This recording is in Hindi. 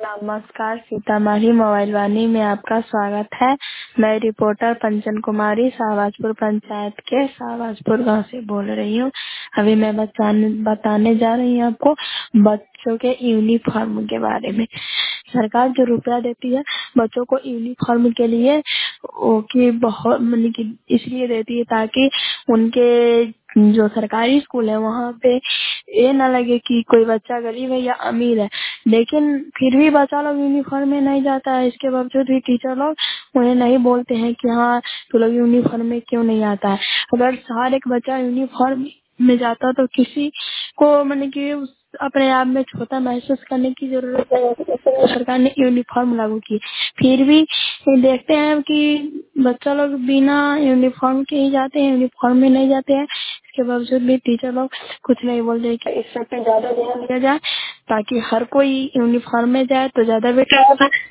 नमस्कार, सीतामढ़ी मोबाइल वाणी में आपका स्वागत है। मैं रिपोर्टर पंचन कुमारी शाहबाजपुर पंचायत के शाहबाजपुर गांव से बोल रही हूँ। अभी मैं बताने जा रही हूँ आपको बच्चों के यूनिफॉर्म के बारे में। सरकार जो रुपया देती है बच्चों को यूनिफॉर्म के लिए, वो की बहुत मतलब कि इसलिए देती है ताकि उनके जो सरकारी स्कूल है वहाँ पे ये ना लगे कि कोई बच्चा गरीब है या अमीर है। लेकिन फिर भी बच्चा लोग यूनिफॉर्म में नहीं जाता है, इसके बावजूद भी टीचर लोग उन्हें नहीं बोलते हैं कि हाँ तू लोग यूनिफॉर्म में क्यों नहीं आता है। अगर हर एक बच्चा यूनिफॉर्म में जाता तो किसी को मतलब कि अपने आप में छोटा महसूस करने की जरूरत है। इसलिए सरकार ने यूनिफॉर्म लागू की। फिर भी देखते हैं कि बच्चा लोग बिना यूनिफॉर्म के ही जाते हैं, यूनिफॉर्म में नहीं जाते हैं। इसके बावजूद भी टीचर लोग कुछ नहीं बोलते कि इस सब पे ज्यादा ध्यान दिया जाए ताकि हर कोई यूनिफॉर्म में जाए तो ज्यादा बेटर होगा।